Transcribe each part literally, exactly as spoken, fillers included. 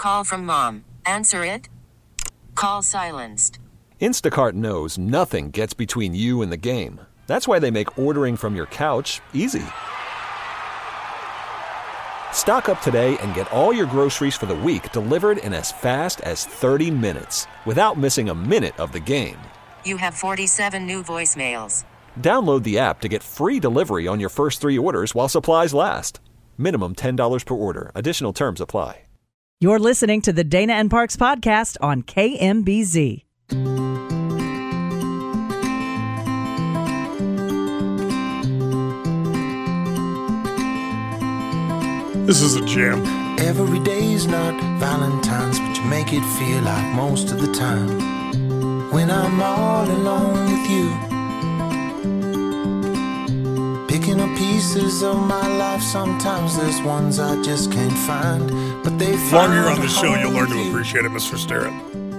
Call from mom. Answer it. Call silenced. Instacart knows nothing gets between you and the game. That's why they make ordering from your couch easy. Stock up today and get all your groceries for the week delivered in as fast as thirty minutes without missing a minute of the game. You have forty-seven new voicemails. Download the app to get free delivery on your first three orders while supplies last. Minimum ten dollars per order. Additional terms apply. You're listening to the Dana and Parks podcast on K M B Z. This is a jam. Every day's not Valentine's, but you make it feel like most of the time. When I'm all alone with you, picking up pieces of my life, sometimes there's ones I just can't find. But they The longer you're on the show, you'll learn to appreciate it, Mister Starrett.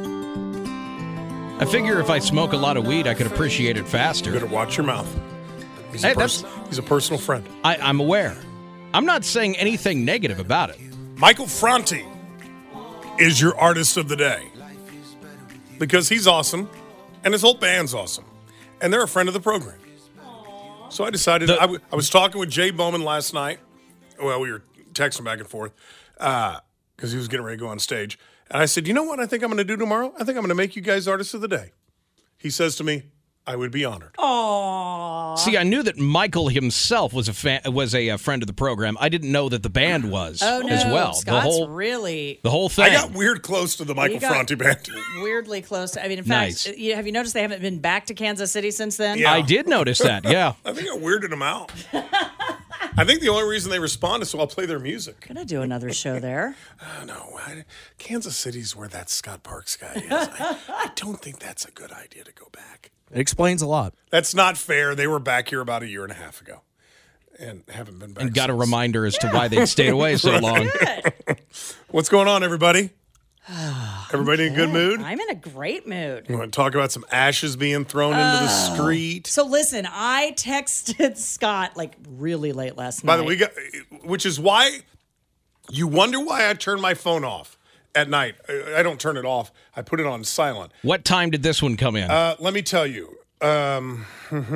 I figure if I smoke a lot of weed, I could appreciate it faster. You better watch your mouth. He's, Hey, a, pers- he's a personal friend. I, I'm aware. I'm not saying anything negative about it. Michael Franti is your artist of the day because he's awesome and his whole band's awesome. And they're a friend of the program. So I decided, The- I, w- I was talking with Jay Bowman last night. Well, we were texting back and forth because uh, he was getting ready to go on stage. And I said, you know what I think I'm going to do tomorrow? I think I'm going to make you guys artists of the day. He says to me, I would be honored. Aww. See, I knew that Michael himself was a fan, was a, a friend of the program. I didn't know that the band was Oh, no. as well. Scott's the whole really the whole thing. I got weird close to the Michael got Franti band. weirdly close. I mean, in Nice. fact, you, have you noticed they haven't been back to Kansas City since then? Yeah. I did notice that. Yeah. I think I weirded them out. I think the only reason they respond is so I'll play their music. Gonna do another show there. Oh, no, I, Kansas City's where that Scott Parks guy is. I, I don't think that's a good idea to go back. It explains a lot. That's not fair. They were back here about a year and a half ago and haven't been back And got a since. reminder as to why they'd stayed away so long. What's going on, everybody? Everybody in a good mood? I'm in a great mood. You want to talk about some ashes being thrown into the street? So listen, I texted Scott like really late last night. By the way, we got, which is why you wonder why I turn my phone off at night. I I don't turn it off. I put it on silent. What time did this one come in? Uh, let me tell you. Um,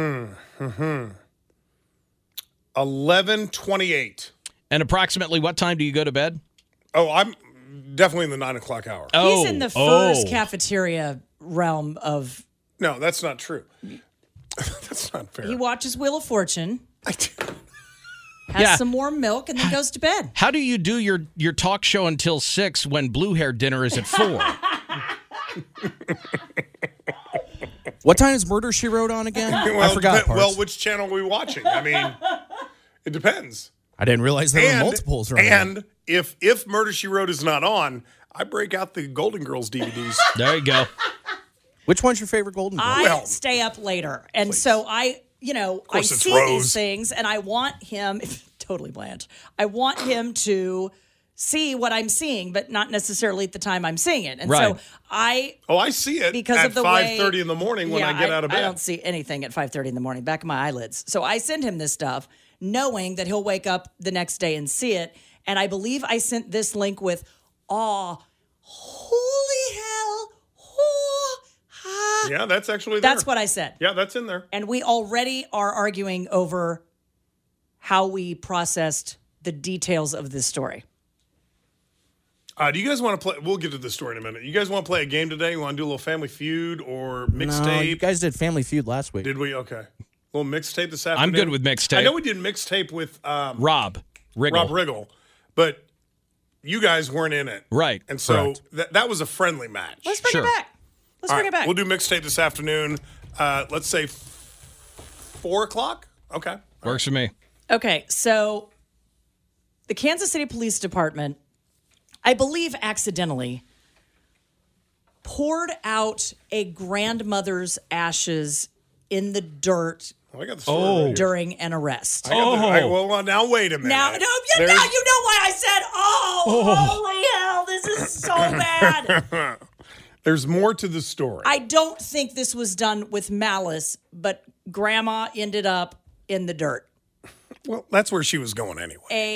eleven twenty-eight. And approximately what time do you go to bed? Oh, I'm definitely in the nine o'clock hour. Oh, He's in the first oh. cafeteria realm of. No, that's not true. That's not fair. He watches Wheel of Fortune, I do- has Yeah. some more milk, and then goes to bed. How do you do your, your talk show until six when blue hair dinner is at four? What time is Murder, She Wrote on again? well, I forgot. depe- Parks. well, which channel are we watching? I mean, it depends. I didn't realize there and were multiples right now. and if if Murder She Wrote is not on, I break out the Golden Girls D V Ds. There you go. Which one's your favorite Golden Girl? I Well, stay up later, and so I, you know, I course it's see Rose. these things, and I want him totally bland. I want him to see what I'm seeing, but not necessarily at the time I'm seeing it. And Right. so I, Oh, I see it because at of the five thirty way, in the morning when Yeah, I get out of bed. I don't see anything at five thirty in the morning. Back of my eyelids. So I send him this stuff, knowing that he'll wake up the next day and see it. And I believe I sent this link with, "Aw, holy hell, oh, ah." Yeah, that's actually there. That's what I said. Yeah, that's in there. And we already are arguing over how we processed the details of this story. Uh, do you guys want to play? We'll get to the story in a minute. You guys want to play a game today? You want to do a little Family Feud or mixtape? No, you guys did Family Feud last week. Did we? Okay. A little mixtape this afternoon. I'm good with mixtape. I know we did mixtape with um, Rob Riggle. Rob Riggle, but you guys weren't in it. Right. And so Correct. that that was a friendly match. Let's bring Sure. it back. Let's All bring right, it back. We'll do mixtape this afternoon. Uh, let's say f- four o'clock. Okay. Works for me. Okay, so the Kansas City Police Department, I believe accidentally, poured out a grandmother's ashes in the dirt Well, I got the story. Oh. right here. during an arrest. I got the- I- well, well, now wait a minute. Now, no, you, There's- now you know why I said, oh, holy hell, this is so bad. There's more to the story. I don't think this was done with malice, but grandma ended up in the dirt. well, that's where she was going anyway. A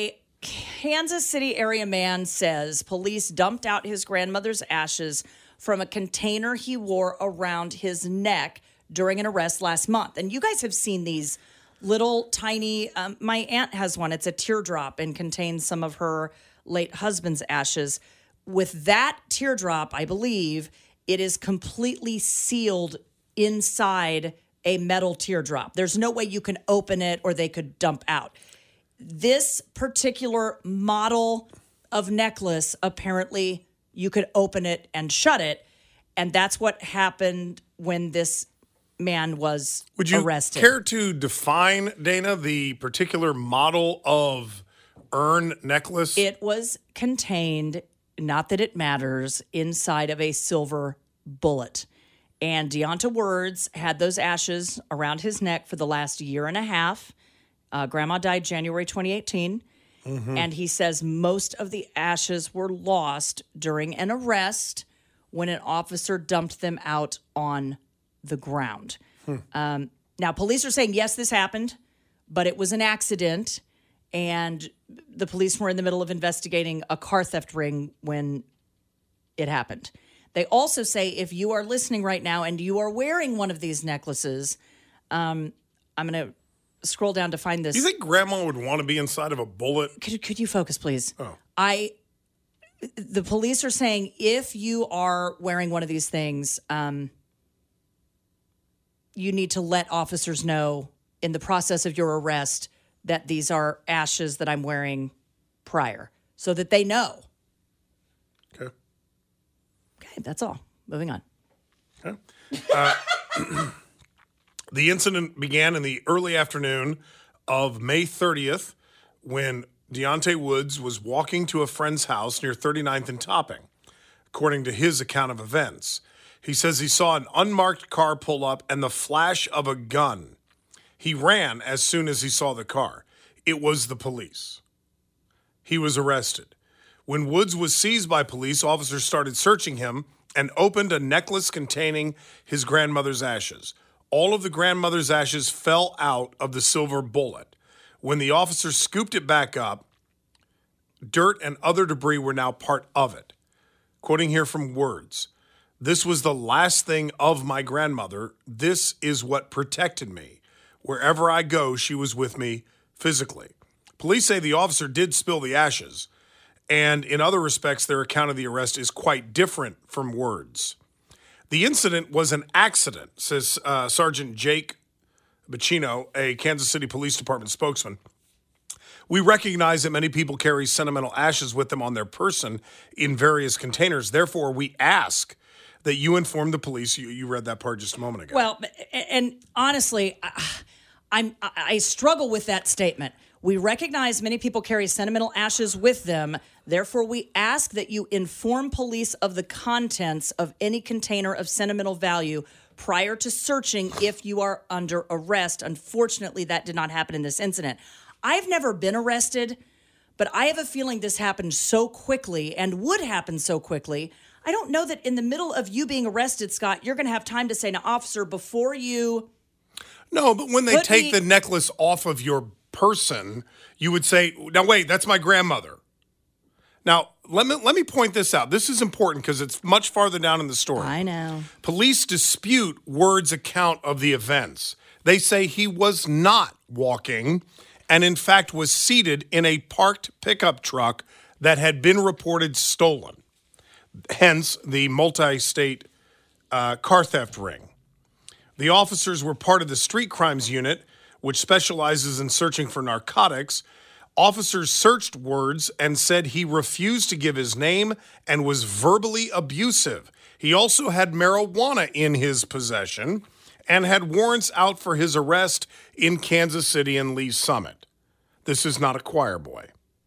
Kansas City area man says police dumped out his grandmother's ashes from a container he wore around his neck during an arrest last month. And you guys have seen these little tiny, um, my aunt has one. It's a teardrop and contains some of her late husband's ashes. With that teardrop, I believe, it is completely sealed inside a metal teardrop. There's no way you can open it or they could dump out. This particular model of necklace, apparently you could open it and shut it. And that's what happened when this man was Would you arrested. care to define, Dana, the particular model of urn necklace? It was contained, not that it matters, inside of a silver bullet. And Deonta Words had those ashes around his neck for the last year and a half. Uh, Grandma died January twenty eighteen. Mm-hmm. And he says most of the ashes were lost during an arrest when an officer dumped them out on the ground. Hmm. Um, now, police are saying, yes, this happened, but it was an accident. And the police were in the middle of investigating a car theft ring when it happened. They also say if you are listening right now and you are wearing one of these necklaces, um, I'm going to scroll down to find this. Do you think Grandma would want to be inside of a bullet? Could, could you focus, please? Oh. I. The police are saying if you are wearing one of these things, um, you need to let officers know in the process of your arrest that these are ashes that I'm wearing prior so that they know. Okay. Okay, that's all. Moving on. Okay. Uh, the incident began in the early afternoon of May thirtieth when Deonta Woods was walking to a friend's house near thirty-ninth and Topping, according to his account of events. He says he saw an unmarked car pull up and the flash of a gun. He ran as soon as he saw the car. It was the police. He was arrested. When Woods was seized by police, officers started searching him and opened a necklace containing his grandmother's ashes. All of the grandmother's ashes fell out of the silver bullet. When the officers scooped it back up, dirt and other debris were now part of it. Quoting here from Words, "This was the last thing of my grandmother. This is what protected me. Wherever I go, she was with me physically." Police say the officer did spill the ashes, and in other respects, their account of the arrest is quite different from Words. The incident was an accident, says uh, Sergeant Jake Bacino, a Kansas City Police Department spokesman. "We recognize that many people carry sentimental ashes with them on their person in various containers. Therefore, we ask that you inform the police." You, you read that part just a moment ago. Well, and honestly, I, I'm I struggle with that statement. We recognize many people carry sentimental ashes with them. Therefore, we ask that you inform police of the contents of any container of sentimental value prior to searching if you are under arrest. Unfortunately, that did not happen in this incident. I've never been arrested, but I have a feeling this happened so quickly and would happen so quickly. I don't know that in the middle of you being arrested, Scott, you're going to have time to say, now, officer, before you... No, but when they Put take me- the necklace off of your person, you would say, now wait, that's my grandmother. Now, let me let me point this out. This is important because it's much farther down in the story. I know. Police dispute Word's account of the events. They say he was not walking and, in fact, was seated in a parked pickup truck that had been reported stolen. Hence, the multi-state uh, car theft ring. The officers were part of the street crimes unit, which specializes in searching for narcotics. Officers searched Words and said he refused to give his name and was verbally abusive. He also had marijuana in his possession and had warrants out for his arrest in Kansas City and Lee Summit. This is not a choir boy.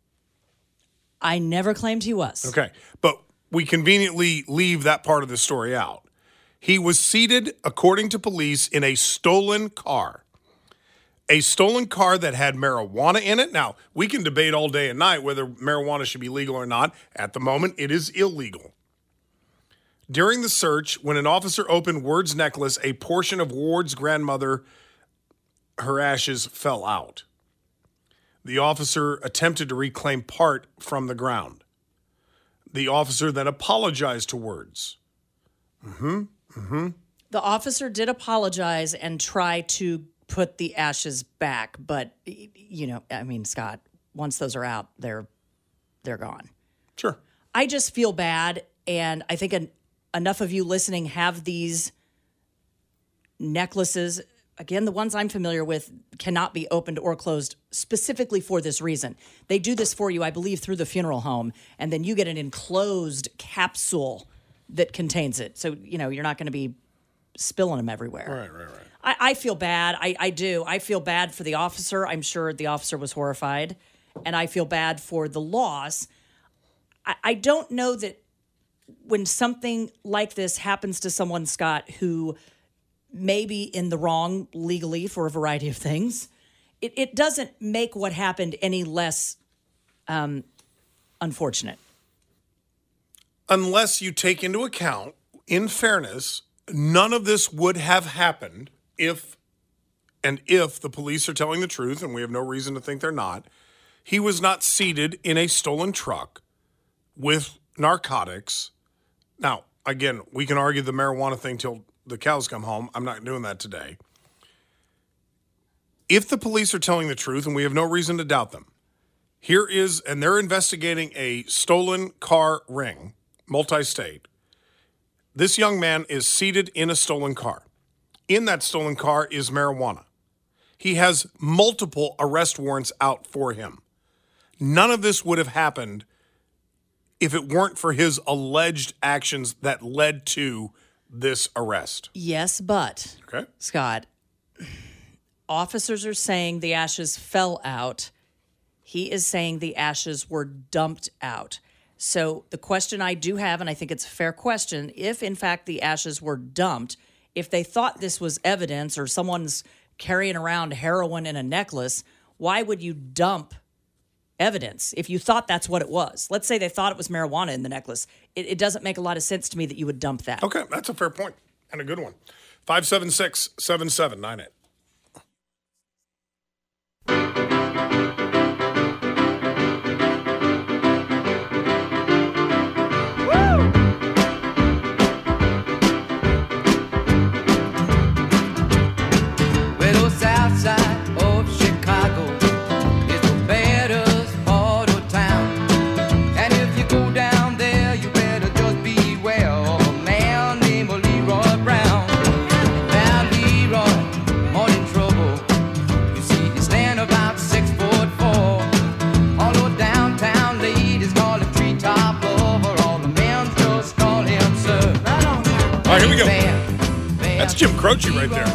I never claimed he was. Okay, but we conveniently leave that part of the story out. He was seated, according to police, in a stolen car. A stolen car that had marijuana in it. Now, we can debate all day and night whether marijuana should be legal or not. At the moment, it is illegal. During the search, when an officer opened Word's necklace, a portion of Ward's grandmother, her ashes fell out. The officer attempted to reclaim part from the ground. The officer then apologized to Words. Mm-hmm. Mm-hmm. The officer did apologize and try to put the ashes back, but you know, I mean, Scott, once those are out, they're they're gone. Sure. I just feel bad, and I think an, enough of you listening have these necklaces. Again, the ones I'm familiar with cannot be opened or closed specifically for this reason. They do this for you, I believe, through the funeral home, and then you get an enclosed capsule that contains it. So, you know, you're not going to be spilling them everywhere. Right, right, right. I, I feel bad. I, I do. I feel bad for the officer. I'm sure the officer was horrified. And I feel bad for the loss. I, I don't know that when something like this happens to someone, Scott, who may be in the wrong legally for a variety of things, it, it doesn't make what happened any less um, unfortunate. Unless you take into account, in fairness, none of this would have happened if, and if the police are telling the truth, and we have no reason to think they're not, he was not seated in a stolen truck with narcotics. Now, again, we can argue the marijuana thing till the cows come home. I'm not doing that today. If the police are telling the truth, and we have no reason to doubt them, here is, and they're investigating a stolen car ring, multi-state. This young man is seated in a stolen car. In that stolen car is marijuana. He has multiple arrest warrants out for him. None of this would have happened if it weren't for his alleged actions that led to this arrest. Yes, but, Okay. Scott, officers are saying the ashes fell out. He is saying the ashes were dumped out. So the question I do have, and I think it's a fair question, if in fact the ashes were dumped, if they thought this was evidence or someone's carrying around heroin in a necklace, why would you dump evidence if you thought that's what it was? Let's say they thought it was marijuana in the necklace. It, it doesn't make a lot of sense to me that you would dump that. Okay, that's a fair point and a good one. five seven six, seven seven nine eight. Here we go. That's Jim Croce right there.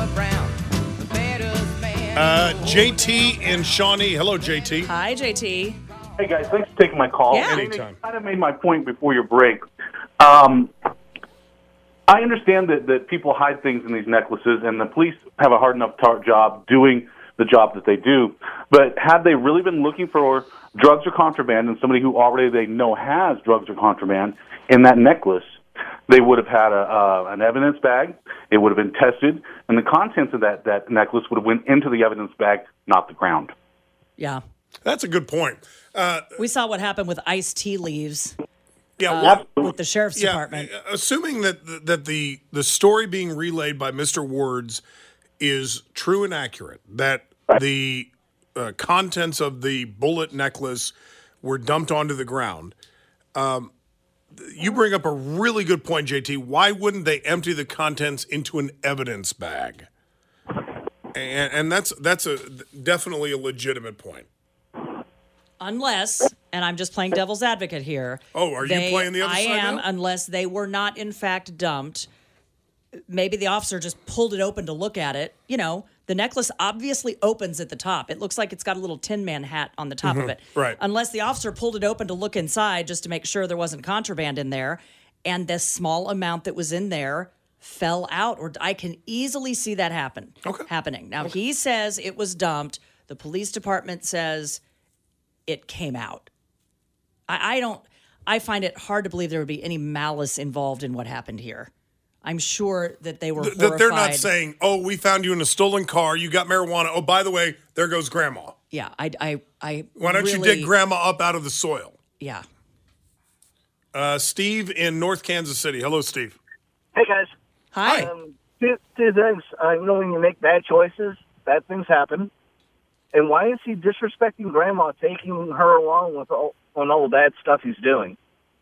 Uh, J T and Shawnee. Hello, J T. Hi, J T. Hey, guys. Thanks for taking my call. Yeah. Anytime. I kind of made my point before your break. Um, I understand that, that people hide things in these necklaces, and the police have a hard enough tar- job doing the job that they do. But had they really been looking for drugs or contraband and somebody who already they know has drugs or contraband in that necklace, they would have had a, uh, an evidence bag. It would have been tested, and the contents of that, that necklace would have went into the evidence bag, not the ground. Yeah. That's a good point. Uh, We saw what happened with iced tea leaves yeah, uh, well, with the sheriff's yeah, department. assuming that that the the story being relayed by Mister Words is true and accurate, that the uh, contents of the bullet necklace were dumped onto the ground. Um, you bring up a really good point, J T. Why wouldn't they empty the contents into an evidence bag? And, and that's that's a definitely a legitimate point. Unless, and I'm just playing devil's advocate here. Oh, are you they- playing the other I side am, now? unless they were not in fact dumped. Maybe the officer just pulled it open to look at it. You know, the necklace obviously opens at the top. It looks like it's got a little Tin Man hat on the top of it. right. Unless the officer pulled it open to look inside just to make sure there wasn't contraband in there, and the small amount that was in there fell out, or I can easily see that happen. Okay. Happening. Now, he says it was dumped. The police department says it came out. I, I don't, I find it hard to believe there would be any malice involved in what happened here. I'm sure that they were Th- horrified. that they're not saying, oh, we found you in a stolen car, you got marijuana, oh, by the way, there goes grandma. yeah, I, I, I. Why don't really, you dig Grandma up out of the soil? Yeah. Uh, Steve in North Kansas City. Hello, Steve. Hey, guys. Hi. Um, two, two things. I know when you make bad choices, bad things happen. And why is he disrespecting Grandma, taking her along with all, on all the bad stuff he's doing?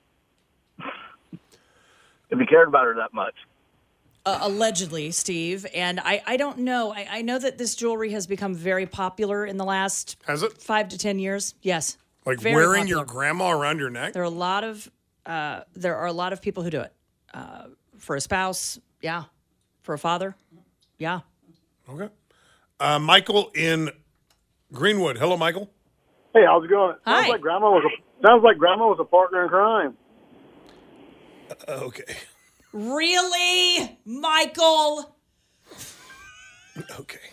If he cared about her that much. Uh, allegedly, Steve. And I, I don't know. I, I know that this jewelry has become very popular in the last Has it? five to ten years. Yes. Like Very wearing popular. your grandma around your neck? There are a lot of uh, there are a lot of people who do it. Uh, for a spouse, yeah. For a father, yeah. Okay. Uh, Michael in Greenwood. Hello, Michael. Hey, how's it going? Hi. Sounds like grandma was a sounds like grandma was a partner in crime. Uh, okay. Really, Michael? Okay.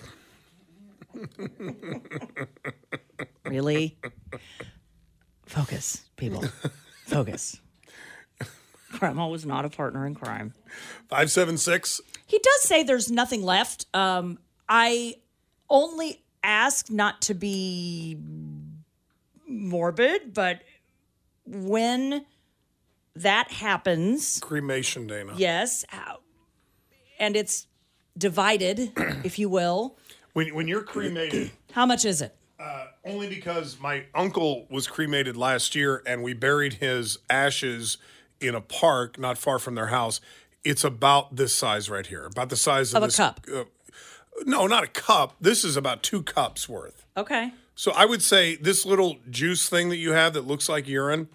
Really? Focus, people. Focus. Grandma was not a partner in crime. five seven six. He does say there's nothing left. Um, I only ask not to be morbid, but when that happens, Cremation, Dana. yes, how- and it's divided, if you will. When, when you're cremated, How much is it? uh, only because my uncle was cremated last year and we buried his ashes in a park not far from their house. It's about this size right here, about the size of, Of a this cup. Uh, no, not a cup. This is about two cups worth. Okay. So I would say this little juice thing that you have that looks like urine,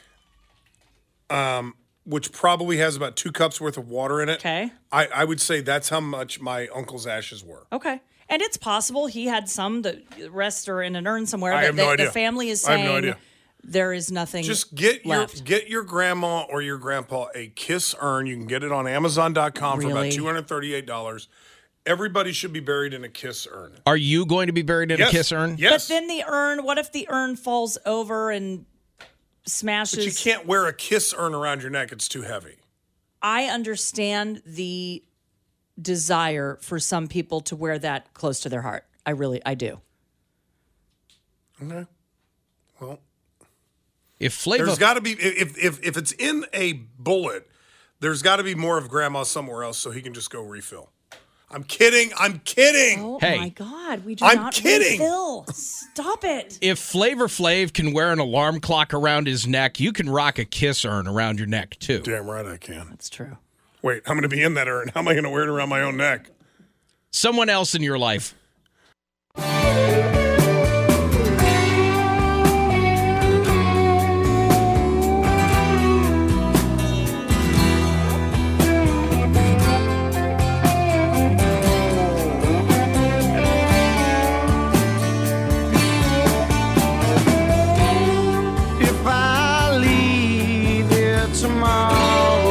um, which probably has about two cups worth of water in it. Okay. I, I would say that's how much my uncle's ashes were. Okay. And it's possible he had some, the rest are in an urn somewhere. I that have no the, idea. The family is I have saying no idea. there is nothing Just get left. your get your grandma or your grandpa a kiss urn. You can get it on Amazon dot com for Really? about two hundred thirty-eight dollars. Everybody should be buried in a kiss urn. Are you going to be buried in Yes. a kiss urn? Yes. But then the urn, what if the urn falls over and smashes? But you can't wear a kiss urn around your neck. It's too heavy. I understand the desire for some people to wear that close to their heart. I really, I do. Okay. Well, If Flavor there's got to be if if if it's in a bullet, there's got to be more of grandma somewhere else so he can just go refill. I'm kidding. I'm kidding. Oh Hey. my God, we do I'm not kidding. refill. Stop it. if Flavor Flav can wear an alarm clock around his neck, you can rock a kiss urn around your neck too. Damn right I can. That's true. Wait, I'm going to be in that urn. How am I going to wear it around my own neck? Someone else in your life. If I leave here tomorrow,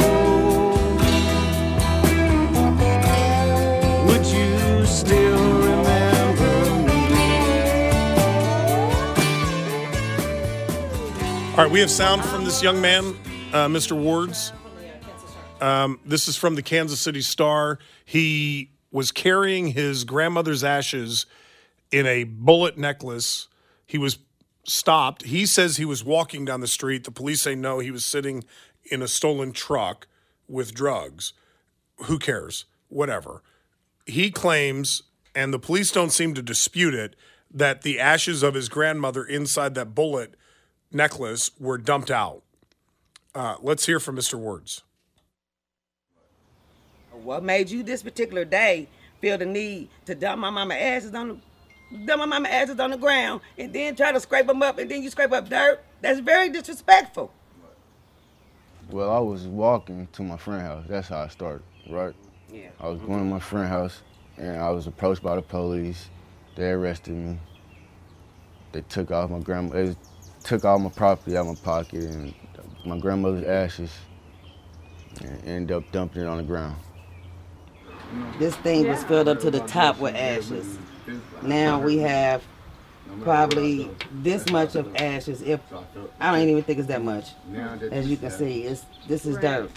would you still remember me? All right, we have sound from this young man, uh, Mister Wards. Um, this is from the Kansas City Star. He was carrying his grandmother's ashes in a bullet necklace. He was stopped. He says he was walking down the street. The police say no, he was sitting in a stolen truck with drugs. Who cares? Whatever. He claims, and the police don't seem to dispute it, that the ashes of his grandmother inside that bullet necklace were dumped out. Uh, let's hear from Mister Words. What made you this particular day feel the need to dump my mama ashes on the dump my mama ashes on the ground and then try to scrape them up and then you scrape up dirt? That's very disrespectful. Well, I was walking to my friend's house. That's how I started, right? Yeah. I was going to my friend's house, and I was approached by the police. They arrested me. They took off my grandma. They took all my property out of my pocket and my grandmother's ashes, and ended up dumping it on the ground. This thing was filled up to the top with ashes. Now we have probably this much of ashes. If I don't even think it's that much. As you can see, it's this is dirt.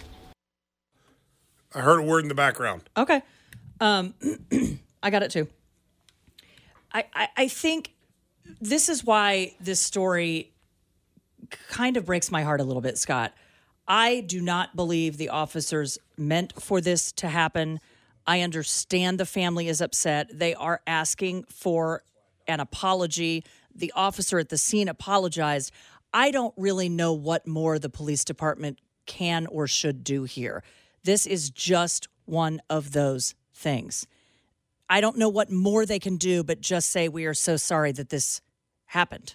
I heard a word in the background. Okay. Um, I got it too. I, I, I think this is why this story kind of breaks my heart a little bit, Scott. I do not believe the officers meant for this to happen. I understand the family is upset. They are asking for an apology. The officer at the scene apologized. I don't really know what more the police department can or should do here. This is just one of those things. I don't know what more they can do, but just say we are so sorry that this happened.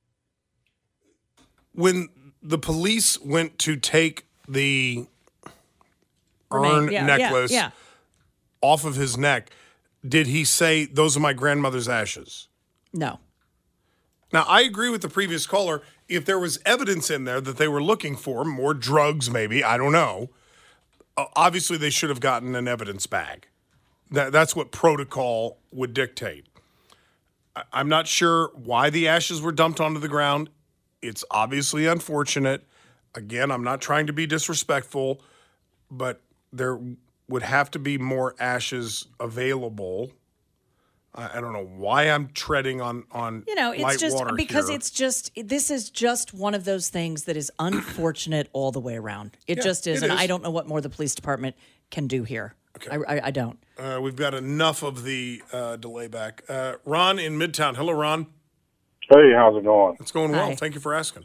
When the police went to take the Remain, urn yeah, necklace yeah, yeah. off of his neck, did he say, those are my grandmother's ashes? No. Now, I agree with the previous caller. If there was evidence in there that they were looking for, more drugs maybe, I don't know, uh, obviously they should have gotten an evidence bag. That, that's what protocol would dictate. I, I'm not sure why the ashes were dumped onto the ground. It's obviously unfortunate. Again, I'm not trying to be disrespectful, but there would have to be more ashes available. I, I don't know why I'm treading on on You know, it's light just water because here. it's just, this is just one of those things that is unfortunate all the way around. It Yeah, just is. it and is. I don't know what more the police department can do here. I, I, I don't. Uh, we've got enough of the uh, delay back. Uh, Ron in Midtown. Hello, Ron. Hey, how's it going? It's going well. Hi. Thank you for asking.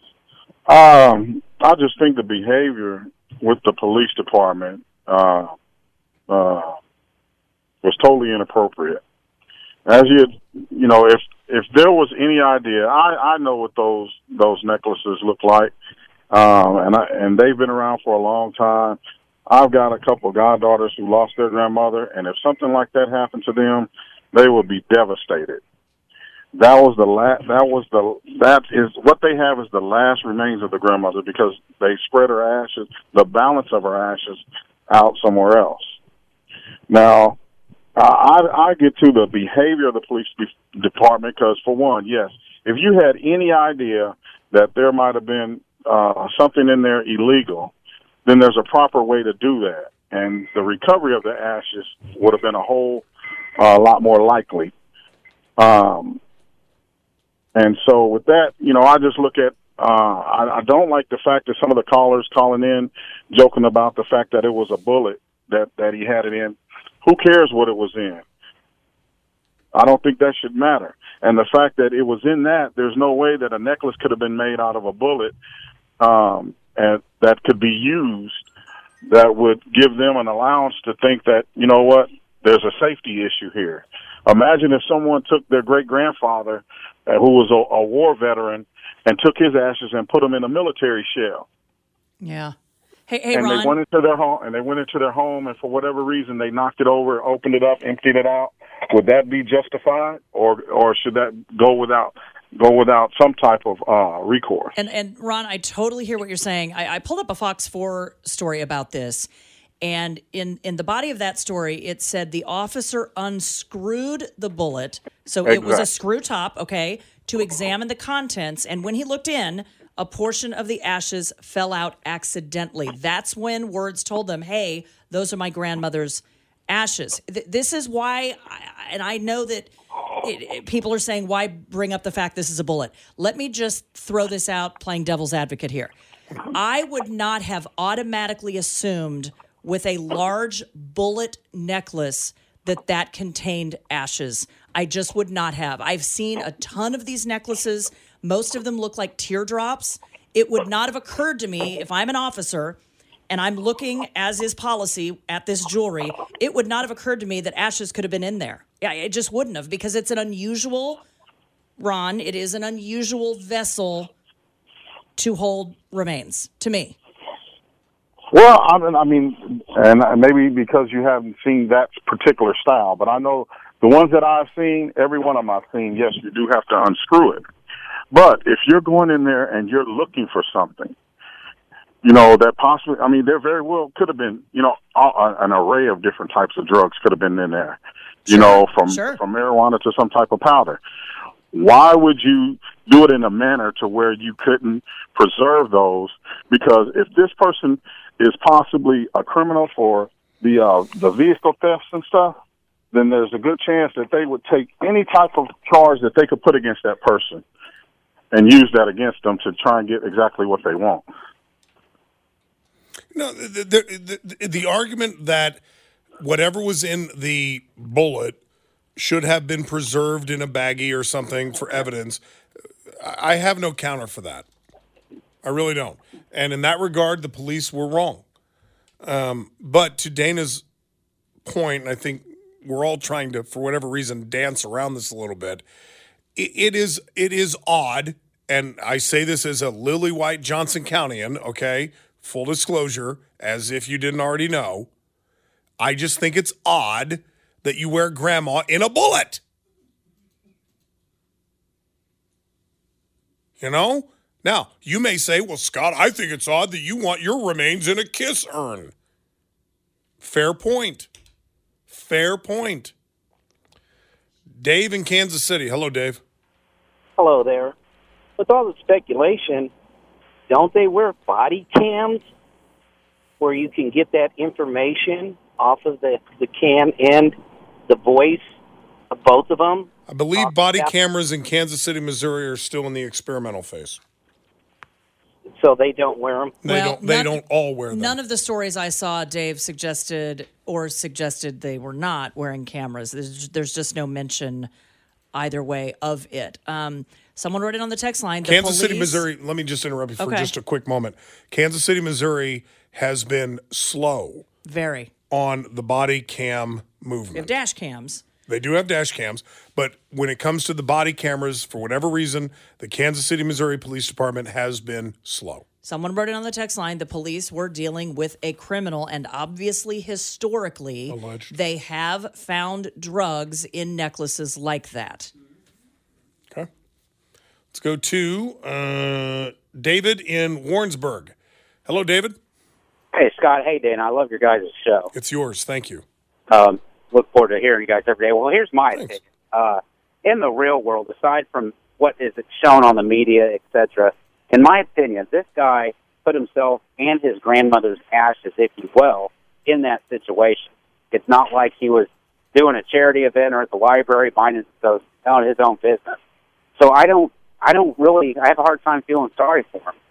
Um, I just think the behavior with the police department uh, uh, was totally inappropriate. As you, you know, if if there was any idea, I, I know what those those necklaces look like, um, and I, and they've been around for a long time. I've got a couple of goddaughters who lost their grandmother, and if something like that happened to them, they would be devastated. That was the la- That was the. That is what they have is the last remains of the grandmother because they spread her ashes, the balance of her ashes, out somewhere else. Now, I, I get to the behavior of the police de- department because, for one, yes, if you had any idea that there might have been uh, something in there illegal, then there's a proper way to do that, and the recovery of the ashes would have been a whole uh, lot more likely. Um. And so with that, you know, I just look at, uh, I, I don't like the fact that some of the callers calling in, joking about the fact that it was a bullet that, that he had it in. Who cares what it was in? I don't think that should matter. And the fact that it was in that, there's no way that a necklace could have been made out of a bullet um, and that could be used that would give them an allowance to think that, you know what, there's a safety issue here. Imagine if someone took their great-grandfather, uh, who was a, a war veteran, and took his ashes and put them in a military shell. Yeah. Hey, hey, and Ron. they went into their home, and they went into their home, and for whatever reason, they knocked it over, opened it up, emptied it out. Would that be justified, or or should that go without go without some type of uh, recourse? And and Ron, I totally hear what you're saying. I, I pulled up a Fox four story about this. And in, in the body of that story, it said the officer unscrewed the bullet. So it was a screw top, okay, to examine the contents. And when he looked in, a portion of the ashes fell out accidentally. That's when words told them, hey, those are my grandmother's ashes. Th- this is why, I, and I know that it, it, people are saying, why bring up the fact this is a bullet? Let me just throw this out, playing devil's advocate here. I would not have automatically assumed with a large bullet necklace that that contained ashes. I just would not have. I've seen a ton of these necklaces. Most of them look like teardrops. It would not have occurred to me if I'm an officer and I'm looking, as is policy, at this jewelry, it would not have occurred to me that ashes could have been in there. Yeah, it just wouldn't have, because it's an unusual, Ron, it is an unusual vessel to hold remains, to me. Well, I mean, I mean, and maybe because you haven't seen that particular style, but I know the ones that I've seen, every one of them I've seen, yes, you do have to unscrew it. But if you're going in there and you're looking for something, you know, that possibly, I mean, there very well could have been, you know, a, an array of different types of drugs could have been in there, you Sure, know, from, sure. from marijuana to some type of powder. Why would you do it in a manner to where you couldn't preserve those? Because if this person is possibly a criminal for the uh, the vehicle thefts and stuff, then there's a good chance that they would take any type of charge that they could put against that person and use that against them to try and get exactly what they want. No, the, the, the, the argument that whatever was in the bullet should have been preserved in a baggie or something for evidence, I have no counter for that. I really don't. And in that regard, the police were wrong. Um, but to Dana's point, and I think we're all trying to, for whatever reason, dance around this a little bit, it, it is it is odd, and I say this as a Lily White Johnson Countyan, okay, full disclosure, as if you didn't already know. I just think it's odd that you wear grandma in a bullet. You know? Now, you may say, well, Scott, I think it's odd that you want your remains in a kiss urn. Fair point. Fair point. Dave in Kansas City. Hello, Dave. Hello there. With all the speculation, don't they wear body cams where you can get that information off of the, the cam and the voice of both of them? I believe body cameras in Kansas City, Missouri are still in the experimental phase. So they don't wear them? They Well, don't They none- don't all wear them. None of the stories I saw, Dave, suggested or suggested they were not wearing cameras. There's, there's just no mention either way of it. Um, someone wrote it on the text line. The Kansas City, police- Missouri, let me just interrupt you for Okay. just a quick moment. Kansas City, Missouri has been slow Very. on the body cam We movement. have dash cams. They do have dash cams, but when it comes to the body cameras, for whatever reason, the Kansas City, Missouri Police Department has been slow. Someone wrote it on the text line. The police were dealing with a criminal, and obviously, historically, Alleged. they have found drugs in necklaces like that. Okay. Let's go to uh, David in Warrensburg. Hello, David. Hey, Scott. Hey, Dan. I love your guys' show. It's yours. Thank you. Um, look forward to hearing you guys every day. Well, here's my opinion. Uh, in the real world, aside from what is shown on the media, et cetera, in my opinion, this guy put himself and his grandmother's ashes, if you will, in that situation. It's not like he was doing a charity event or at the library minding his own his own business. So I don't, I don't really, I have a hard time feeling sorry for him.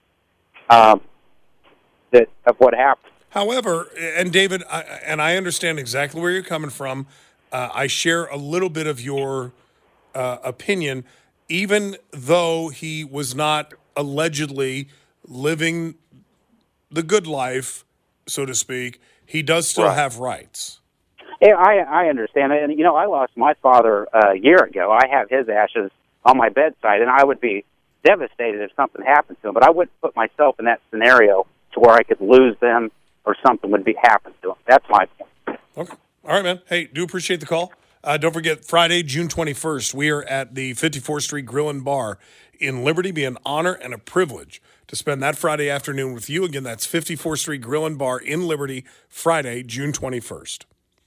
Um, that of what happened. However, and David, I, and I understand exactly where you're coming from. Uh, I share a little bit of your uh, opinion, even though he was not allegedly living the good life, so to speak, he does still Right. have rights. Yeah, I I understand it. And, you know, I lost my father uh, a year ago. I have his ashes on my bedside, and I would be devastated if something happened to him. But I wouldn't put myself in that scenario to where I could lose them or something would be happen to him. That's my point. Okay. All right, man. Hey, do appreciate the call. Uh, don't forget, Friday, June twenty-first, we are at the fifty-fourth Street Grill and Bar in Liberty. Be an honor and a privilege to spend that Friday afternoon with you. Again, that's fifty-fourth Street Grill and Bar in Liberty, Friday, June twenty-first.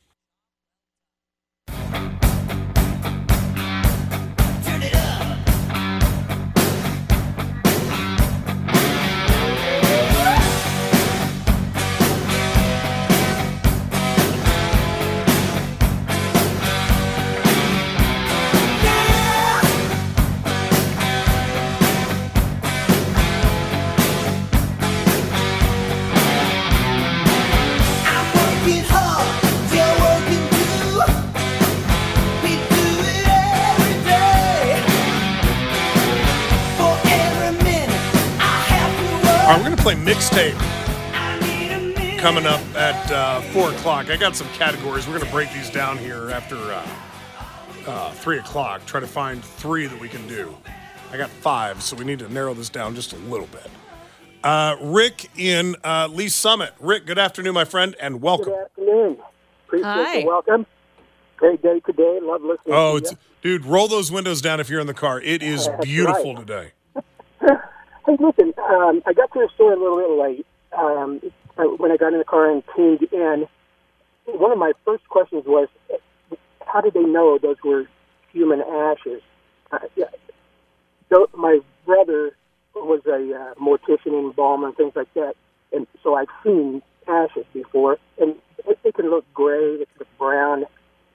All right, we're going to play mixtape coming up at uh, four o'clock. I got some categories. We're going to break these down here after uh, uh, three o'clock, try to find three that we can do. I got five, so we need to narrow this down just a little bit. Uh, Rick in uh, Lee Summit. Rick, good afternoon, my friend, and welcome. Good afternoon. Appreciate Hi. the welcome. Great day today. Love listening Oh, to it's you. dude, roll those windows down if you're in the car. It is That's beautiful right. today. Hey, listen, um, I got to the store a little bit late um, when I got in the car and tuned in. One of my first questions was, how did they know those were human ashes? Uh, yeah. So my brother was a uh, mortician, embalmer, and things like that, and so I've seen ashes before, and they, they can look gray, they can look brown.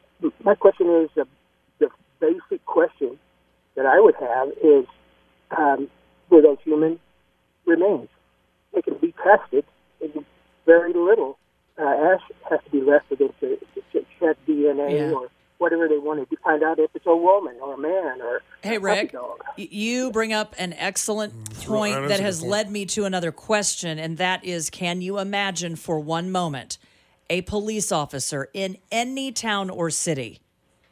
my question is the, the basic question that I would have is, um, were those human remains? They can be tested. And very little uh, ash has to be left for them to, to check D N A Yeah. or whatever they wanted to find out if it's a woman or a man or Hey, a Rick, puppy dog. y- you bring up an excellent right. point That is that a has good point. led me to another question, and that is, can you imagine for one moment a police officer in any town or city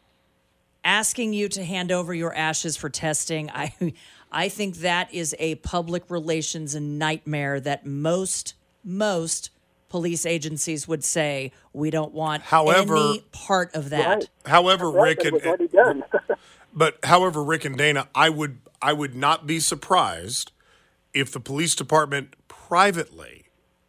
asking you to hand over your ashes for testing? I, I think that is a public relations nightmare that most, most police agencies would say, we don't want However- any part of that. However, Rick and, That's already done. but however, Rick and Dana, I would I would not be surprised if the police department privately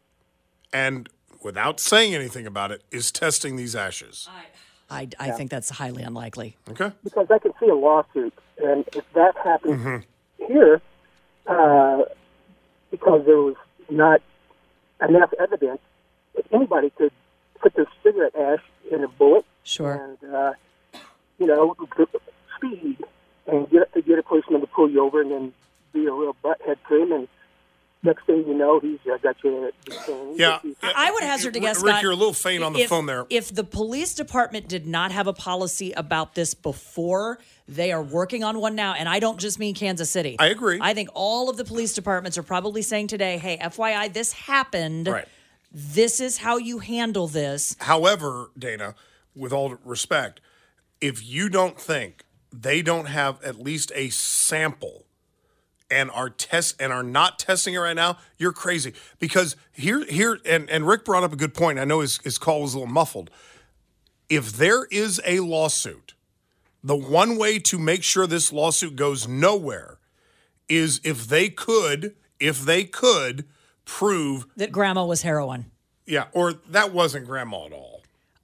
and without saying anything about it is testing these ashes. I, I think that's highly unlikely. Okay. Because I can see a lawsuit, and if that happens Mm-hmm. here, uh, because there was not enough evidence, that anybody could put their cigarette ash in a bullet, sure, and uh, you know, speed, and get get a policeman to pull you over, and then be a real butthead to him, and next thing you know, he's uh, got you detained. Yeah. I would hazard to guess, Rick, Scott, you're a little faint on the if- phone there. If the police department did not have a policy about this before, they are working on one now, and I don't just mean Kansas City. I agree. I think all of the police departments are probably saying today, hey, F Y I, this happened. Right. This is how you handle this. However, Dana, with all respect, if you don't think they don't have at least a sample and are test and are not testing it right now, you're crazy. Because here, here, and, and Rick brought up a good point. I know his, his call was a little muffled. If there is a lawsuit, the one way to make sure this lawsuit goes nowhere is if they could, if they could prove That grandma was heroin. yeah, or that wasn't grandma at all.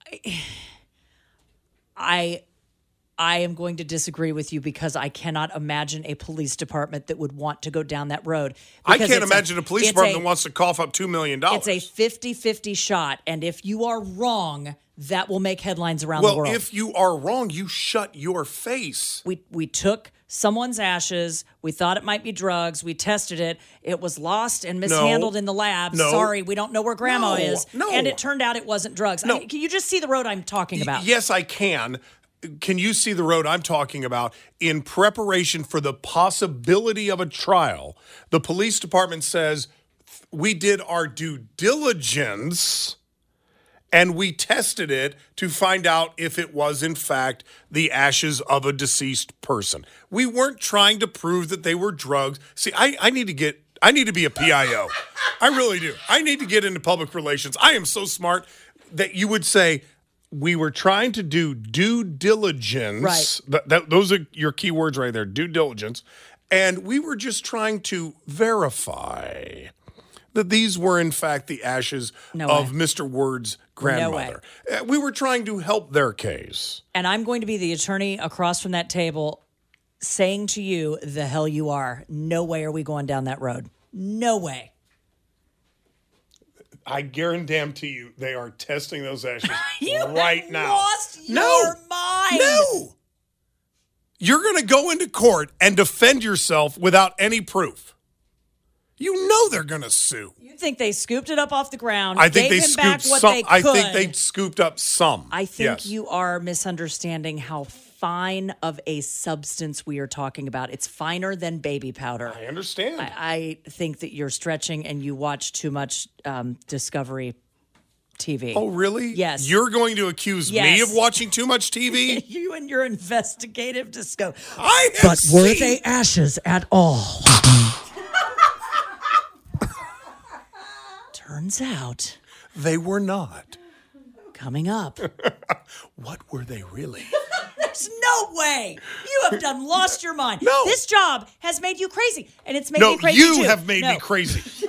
I I am going to disagree with you because I cannot imagine a police department that would want to go down that road. I Because can't it's imagine a, police it's department a- that wants to cough up two million dollars. It's a fifty-fifty shot, and if you are wrong, that will make headlines around the Well, world. if you are wrong, you shut your face. we we took someone's ashes, we thought it might be drugs, we tested it, it was lost and mishandled in the lab. No. Sorry, we don't know where grandma No. is. No. And it turned out it wasn't drugs. No. I- can you just see the road I'm talking about? Yes, I can. Can you see the road I'm talking about? In preparation for the possibility of a trial, the police department says, we did our due diligence and we tested it to find out if it was, in fact, the ashes of a deceased person. We weren't trying to prove that they were drugs. See, I, I need to get, I need to be a P I O. I really do. I need to get into public relations. I am so smart that you would say, we were trying to do due diligence. Right. Th- that, those are your key words right there, due diligence. And we were just trying to verify that these were, in fact, the ashes No of way. Mister Word's grandmother. way. Uh, We were trying to help their case. And I'm going to be the attorney across from that table saying to you, the hell you are. No way are we going down that road. No way. I guarantee you they are testing those ashes You right have now. lost No. your mind. No. You're going to go into court and defend yourself without any proof. You know they're going to sue. You think they scooped it up off the ground? I think gave they him back scooped what some. they I could. think they scooped up some. I think Yes. you are misunderstanding how fine of a substance we are talking about. It's finer than baby powder. I understand. I, I think that you're stretching and you watch too much um, Discovery T V. Oh, really? Yes. You're going to accuse me Yes. of watching too much T V? You and your investigative discovery. I have But were seen- they ashes at all? Turns out They were not. coming up. What were they really? There's no way. You have done lost your mind. No. This job has made you crazy, and it's made No, me crazy you too. have made No. me crazy.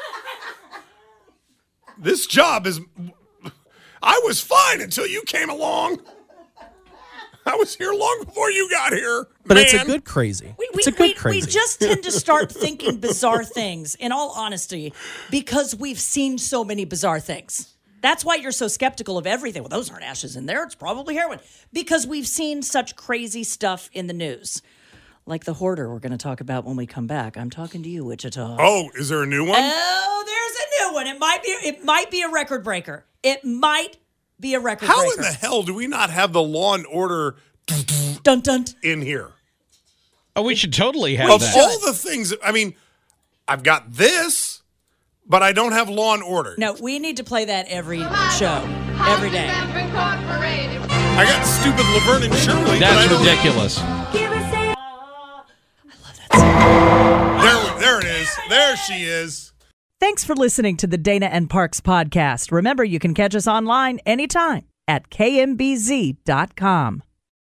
This job is. I was fine until you came along. I was here long before you got here. But man. it's a good crazy. We, we, it's a good we, crazy. we just tend to start thinking bizarre things, in all honesty, because we've seen so many bizarre things. That's why you're so skeptical of everything. Well, those aren't ashes in there. It's probably heroin. Because we've seen such crazy stuff in the news. Like the hoarder we're going to talk about when we come back. I'm talking to you, Wichita. Oh, is there a new one? Oh, there's a new one. It might be it might be a record breaker. It might be a record How breaker. in the hell do we not have the Law and Order dun dun in here? Oh, we should totally have of that. all the things, I mean, I've got this, but I don't have Law and Order. No, we need to play that every show, every day. I got stupid Laverne and Shirley. That's but I don't- ridiculous. There, there it is. There she is. Thanks for listening to the Dana and Parks podcast. Remember, you can catch us online anytime at K M B Z dot com.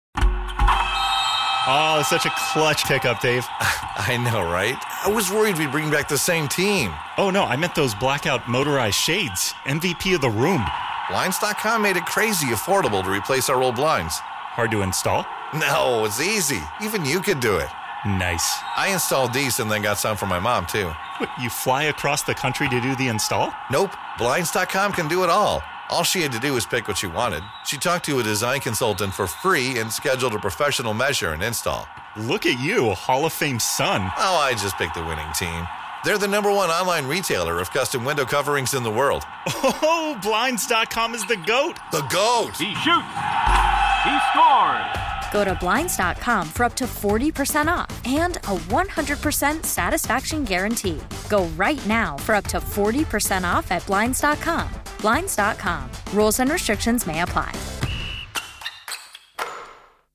Oh, such a clutch pickup, Dave. I know, right? I was worried we'd bring back the same team. Oh, no, I meant those blackout motorized shades. M V P of the room. Blinds dot com made it crazy affordable to replace our old blinds. Hard to install? No, it's easy. Even you could do it. Nice. I installed these and then got some for my mom, too. What, you fly across the country to do the install? Nope. Blinds dot com can do it all. All she had to do was pick what she wanted. She talked to a design consultant for free and scheduled a professional measure and install. Look at you, a Hall of Fame son. Oh, I just picked the winning team. They're the number one online retailer of custom window coverings in the world. Oh, Blinds dot com is the GOAT. The GOAT. He shoots. He scores. Go to Blinds dot com for up to forty percent off and a one hundred percent satisfaction guarantee. Go right now for up to forty percent off at Blinds dot com. Blinds dot com. Rules and restrictions may apply.